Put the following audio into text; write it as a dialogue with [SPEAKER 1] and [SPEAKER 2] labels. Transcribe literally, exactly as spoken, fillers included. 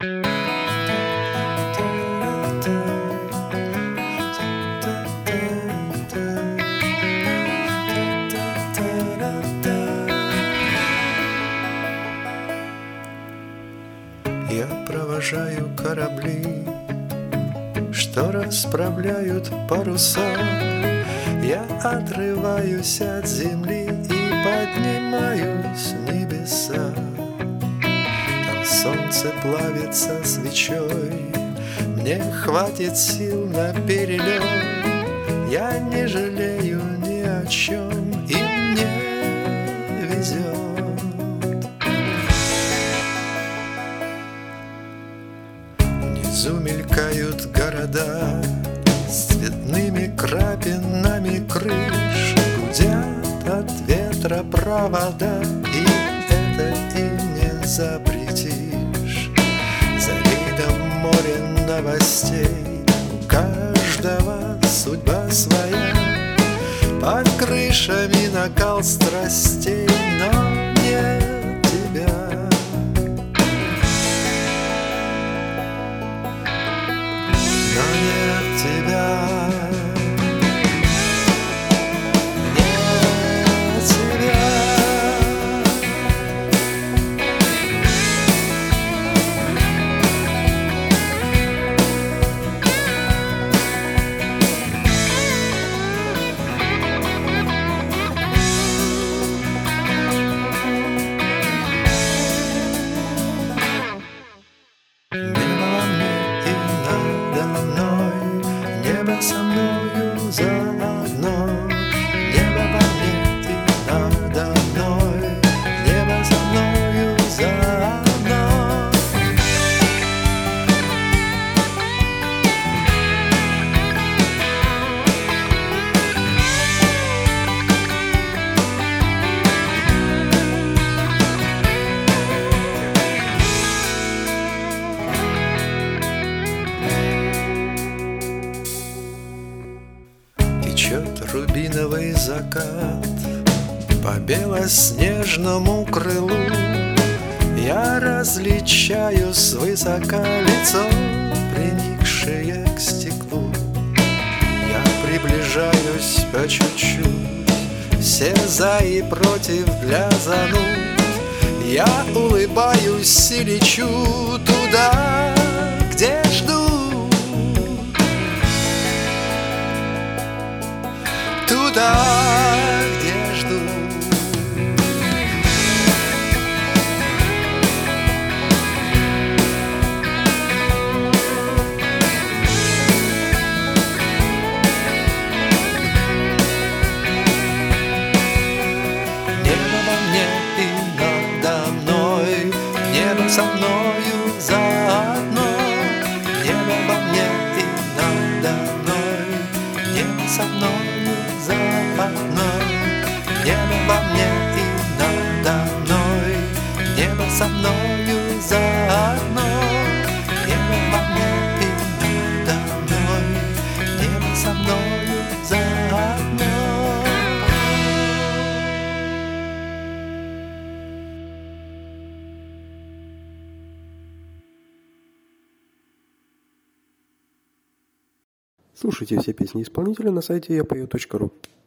[SPEAKER 1] Я провожаю корабли, что расправляют паруса. Я отрываюсь от земли и поднимаюсь в небеса. Там солнце плавится свечой, мне хватит сил на перелет. Я не жалею ни о чем, и мне везет. Внизу мелькают города с цветными крапинами крыш, гудят от ветра провода, и это им не запретишь. За рейдом море новостей, у каждого судьба своя. Под крышами накал страстей, но нет тебя. Но нет тебя. Нет тебя. Небо во мне и надо мной, небо со мною заодно. Небо во мне и надо мной, небо со мною заодно. Течет рубиновый закат по белоснежному крылу. Я различаю свысока лицо, приникшее к стеклу. Я приближаюсь по чуть-чуть, все за и против для зануд. Я улыбаюсь и лечу туда, где жду. Туда, где жду. Небо во мне и надо мной, небо со мною заодно. Небо во мне и надо мной, небо со мною заодно. Небо во мне и надо мной, небо со мною заодно. Небо во мне и надо мной, небо со мною заодно.
[SPEAKER 2] Слушайте все песни исполнителя на сайте я пою точка ру.